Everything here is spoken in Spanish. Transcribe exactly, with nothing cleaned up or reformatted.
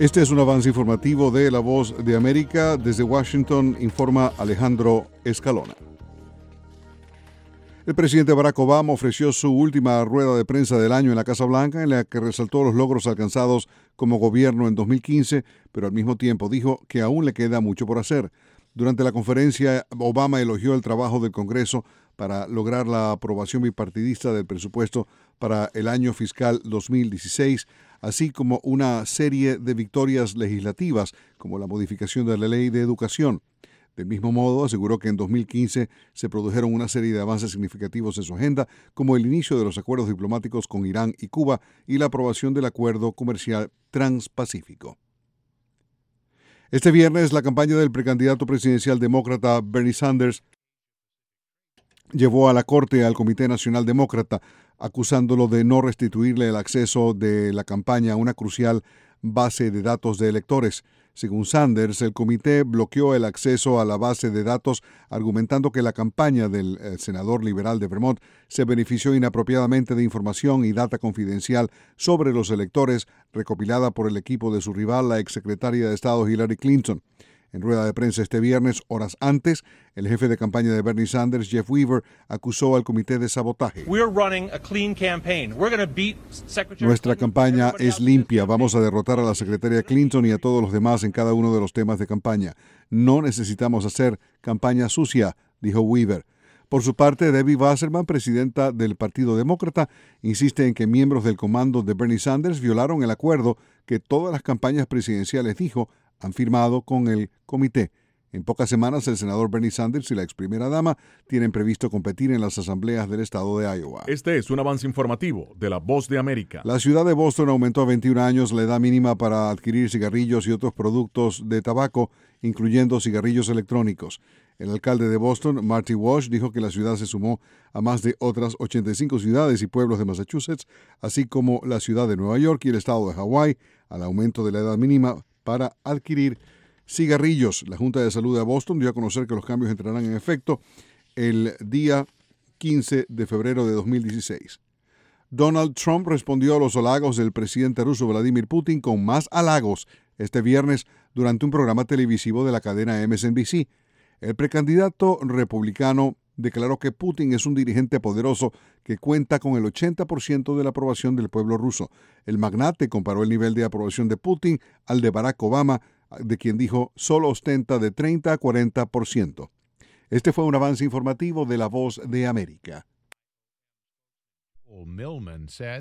Este es un avance informativo de La Voz de América. Desde Washington informa Alejandro Escalona. El presidente Barack Obama ofreció su última rueda de prensa del año en la Casa Blanca, en la que resaltó los logros alcanzados como gobierno en dos mil quince, pero al mismo tiempo dijo que aún le queda mucho por hacer. Durante la conferencia, Obama elogió el trabajo del Congreso para lograr la aprobación bipartidista del presupuesto para el año fiscal dos mil dieciséis, así como una serie de victorias legislativas, como la modificación de la ley de educación. Del mismo modo, aseguró que en dos mil quince se produjeron una serie de avances significativos en su agenda, como el inicio de los acuerdos diplomáticos con Irán y Cuba y la aprobación del acuerdo comercial transpacífico. Este viernes, la campaña del precandidato presidencial demócrata Bernie Sanders llevó a la Corte al Comité Nacional Demócrata, acusándolo de no restituirle el acceso de la campaña a una crucial base de datos de electores. Según Sanders, el comité bloqueó el acceso a la base de datos, argumentando que la campaña del eh, senador liberal de Vermont se benefició inapropiadamente de información y data confidencial sobre los electores recopilada por el equipo de su rival, la exsecretaria de Estado Hillary Clinton. En rueda de prensa este viernes, horas antes, el jefe de campaña de Bernie Sanders, Jeff Weaver, acusó al comité de sabotaje. Nuestra campaña es limpia. Vamos a derrotar a la secretaria Clinton y a todos los demás en cada uno de los temas de campaña. No necesitamos hacer campaña sucia, dijo Weaver. Por su parte, Debbie Wasserman, presidenta del Partido Demócrata, insiste en que miembros del comando de Bernie Sanders violaron el acuerdo que todas las campañas presidenciales, dijo, han firmado con el comité. En pocas semanas, el senador Bernie Sanders y la ex primera dama tienen previsto competir en las asambleas del estado de Iowa. Este es un avance informativo de La Voz de América. La ciudad de Boston aumentó a veintiún años la edad mínima para adquirir cigarrillos y otros productos de tabaco, incluyendo cigarrillos electrónicos. El alcalde de Boston, Marty Walsh, dijo que la ciudad se sumó a más de otras ochenta y cinco ciudades y pueblos de Massachusetts, así como la ciudad de Nueva York y el estado de Hawái, al aumento de la edad mínima para adquirir cigarrillos. La Junta de Salud de Boston dio a conocer que los cambios entrarán en efecto el día quince de febrero de dos mil dieciséis. Donald Trump respondió a los halagos del presidente ruso Vladimir Putin con más halagos este viernes durante un programa televisivo de la cadena M S N B C. El precandidato republicano declaró que Putin es un dirigente poderoso que cuenta con el ochenta por ciento de la aprobación del pueblo ruso. El magnate comparó el nivel de aprobación de Putin al de Barack Obama, de quien dijo solo ostenta de treinta a cuarenta por ciento. Este fue un avance informativo de La Voz de América.